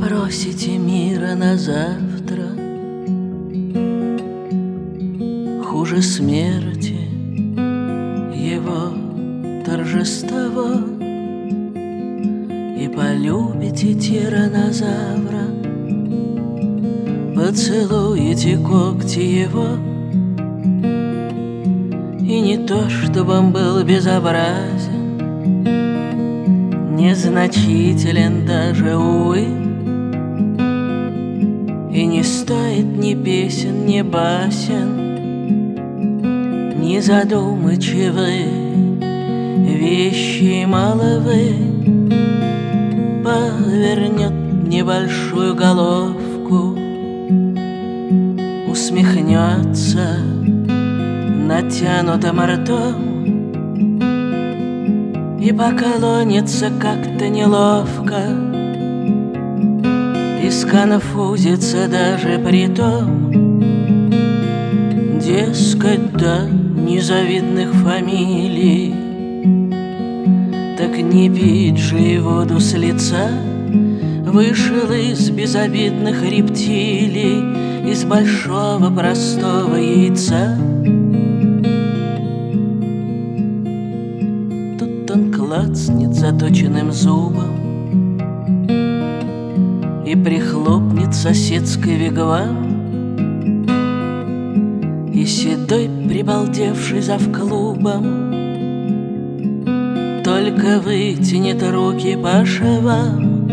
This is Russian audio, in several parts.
попросите мира на завтра, хуже смерти его торжество, и полюбите тиранозавра, поцелуете когти его. И не то, чтобы он был безобразен, незначителен даже, увы, и не стоит ни песен, ни басен, ни задумчивы вещи маловы. Повернет небольшую головку, усмехнется натянутым ртом и поклонится как-то неловко, и сконфузится даже при том, дескать, да незавидных фамилий. Так не пить же и воду с лица, вышел из безобидных рептилий, из большого простого яйца. Тут он клацнет заточенным зубом и прихлопнет соседский вигвам, и седой прибалдевший завклубом только вытянет руки по швам.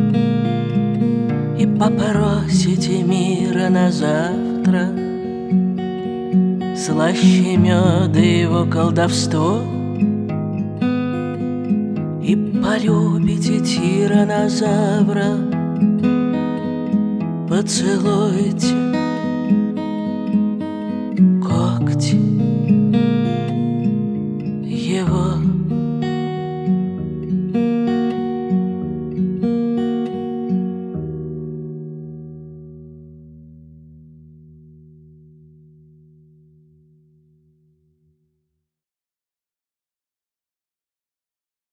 И попросите мира на завтра, слаще меда его колдовство, и полюбите тиранозавра, поцелуйте когти его.